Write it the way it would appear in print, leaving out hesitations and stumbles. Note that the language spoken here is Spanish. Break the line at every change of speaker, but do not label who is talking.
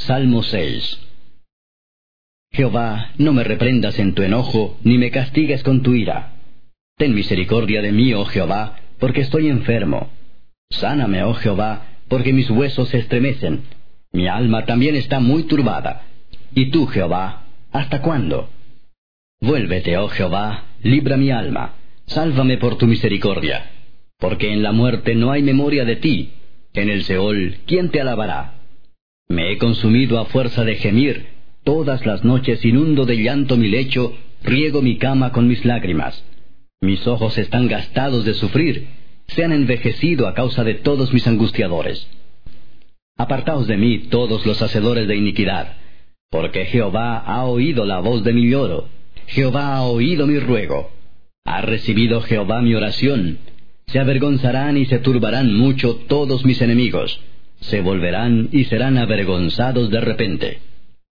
Salmo 6. Jehová, no me reprendas en tu enojo, ni me castigues con tu ira. Ten misericordia de mí, oh Jehová, porque estoy enfermo. Sáname, oh Jehová, porque mis huesos se estremecen. Mi alma también está muy turbada. ¿Y tú, Jehová, hasta cuándo? Vuélvete, oh Jehová, libra mi alma. Sálvame por tu misericordia. Porque en la muerte no hay memoria de ti. En el Seol, ¿quién te alabará? Me he consumido a fuerza de gemir. Todas las noches inundo de llanto mi lecho, riego mi cama con mis lágrimas. Mis ojos están gastados de sufrir, se han envejecido a causa de todos mis angustiadores. Apartaos de mí todos los hacedores de iniquidad, porque Jehová ha oído la voz de mi lloro, Jehová ha oído mi ruego. Ha recibido Jehová mi oración. Se avergonzarán y se turbarán mucho todos mis enemigos, se volverán y serán avergonzados de repente.